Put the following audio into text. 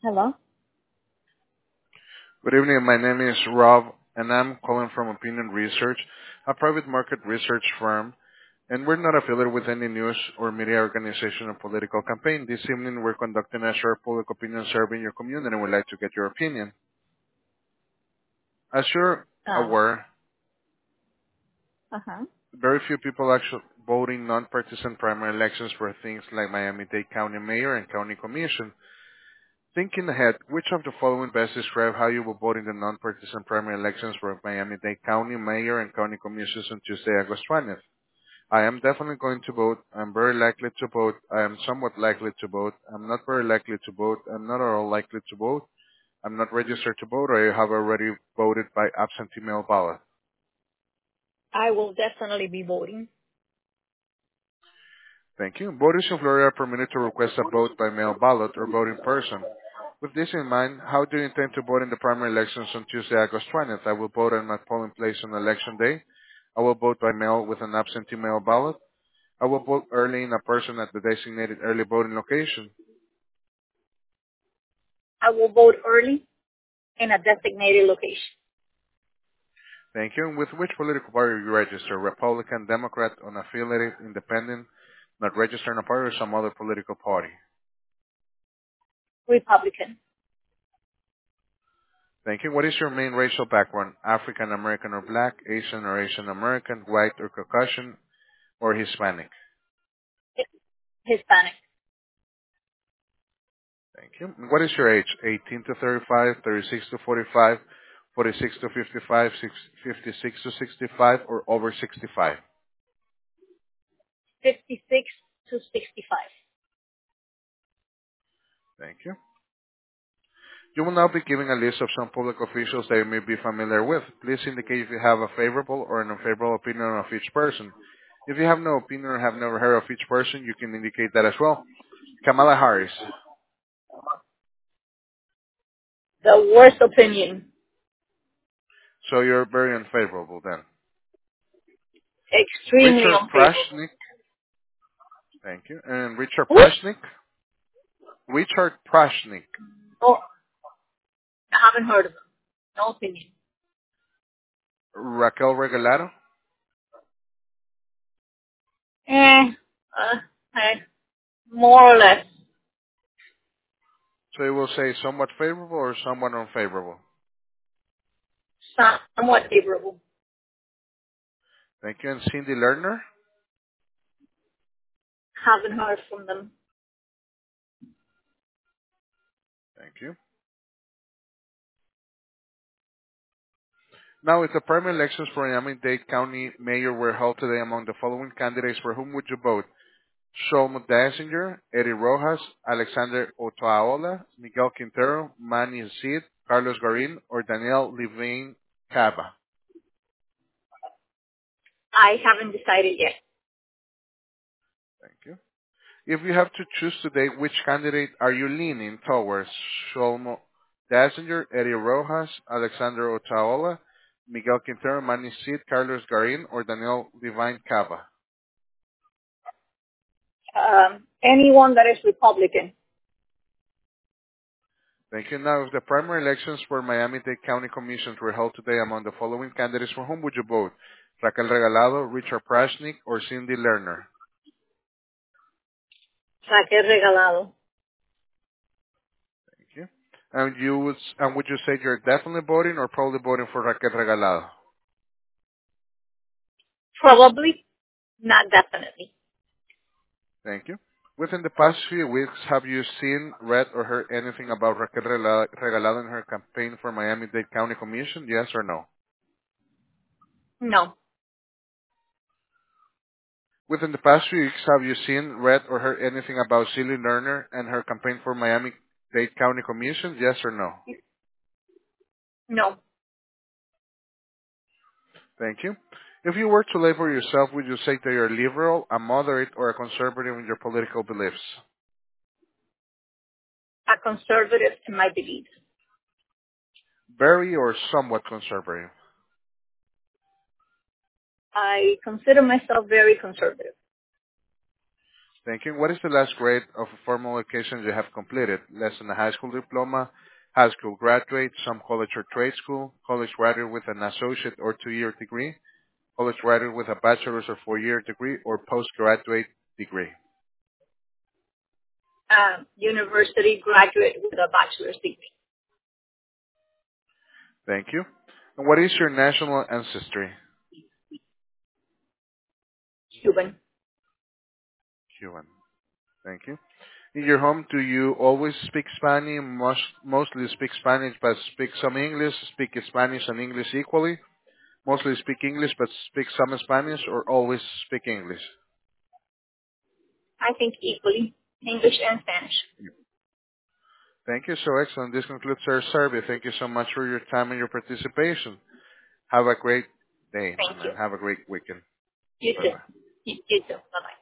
Hello? Good evening. My name is Rob, and I'm calling from Opinion Research, a private market research firm, and we're not affiliated with any news or media organization or political campaign. This evening, we're conducting a short public opinion survey in your community, and we'd like to get your opinion. As you're Oh, aware, uh-huh. very few people actually vote in non-partisan primary elections for things like Miami-Dade County Mayor and County Commission. Thinking ahead, which of the following best describe how you will vote in the non-partisan primary elections for Miami-Dade County Mayor and County Commissions on Tuesday, August 20th? I am definitely going to vote. I'm very likely to vote. I am somewhat likely to vote. I'm not very likely to vote. I'm not at all likely to vote. I'm not registered to vote, or I have already voted by absentee mail ballot. I will definitely be voting. Thank you. Voters in Florida are permitted to request a vote by mail ballot or vote in person. With this in mind, how do you intend to vote in the primary elections on Tuesday, August 20th? I will vote at my polling place on election day. I will vote by mail with an absentee mail ballot. I will vote early in person at the designated early voting location. I will vote early in a designated location. Thank you. And with which political party are you registered? Republican, Democrat, unaffiliated, independent, not registered in a party, or some other political party? Republican. Thank you. What is your main racial background? African American or Black, Asian or Asian American, white or Caucasian, or Hispanic? Hispanic. Thank you. What is your age? 18 to 35, 36 to 45, 46 to 55, 56 to 65, or over 65? 56 to 65. Thank you. You will now be given a list of some public officials that you may be familiar with. Please indicate if you have a favorable or an unfavorable opinion of each person. If you have no opinion or have never heard of each person, you can indicate that as well. Kamala Harris. The worst opinion. So you're very unfavorable then. Extremely Richard unfavorable. Prashnik. Thank you. And Richard Who? Prashnik. Richard Prashnik. Oh, I haven't heard of them. No opinion. Raquel Regalado. Eh, uh, eh, more or less. So you will say somewhat favorable or somewhat unfavorable. Somewhat favorable. Thank you. And Cindy Lerner. Haven't heard from them. Thank you. Now, if the primary elections for Miami-Dade County Mayor were held today among the following candidates, for whom would you vote? Shlomo Dasinger, Eddie Rojas, Alexander Otaola, Miguel Quintero, Manny Cid, Carlos Garin, or Daniel Levine Cava? I haven't decided yet. Thank you. If you have to choose today, which candidate are you leaning towards? Shlomo Dasinger, Eddie Rojas, Alexander Otaola, Miguel Quintero, Manny Cid, Carlos Garin, or Daniel Levine Cava? Anyone that is Republican. Thank you. Now, if the primary elections for Miami-Dade County Commissions were held today among the following candidates, for whom would you vote? Raquel Regalado, Richard Prashnik, or Cindy Lerner? Raquel Regalado. Thank you. And would you say you're definitely voting or probably voting for Raquel Regalado? Probably, not definitely. Thank you. Within the past few weeks, have you seen, read, or heard anything about Raquel Regalado and her campaign for Miami-Dade County Commission? Yes or no? No. Within the past few weeks, have you seen, read, or heard anything about Cindy Lerner and her campaign for Miami-Dade County Commission? Yes or no? No. Thank you. If you were to label yourself, would you say that you're liberal, a moderate, or a conservative in your political beliefs? A conservative in my beliefs. Very or somewhat conservative? I consider myself very conservative. Thank you. What is the last grade of a formal education you have completed? Less than a high school diploma, high school graduate, some college or trade school, college graduate with an associate or 2-year degree, college graduate with a bachelor's or 4-year degree, or postgraduate degree. University graduate with a bachelor's degree. Thank you. And what is your national ancestry? Cuban. Cuban. Thank you. In your home, do you always speak Spanish, mostly speak Spanish but speak some English, speak Spanish and English equally, mostly speak English but speak some Spanish, or always speak English? I think equally, English and Spanish. Thank you. So excellent. This concludes our survey. Thank you so much for your time and your participation. Have a great day Thank you. and have a great weekend. You too. Bye-bye. You too. Bye-bye.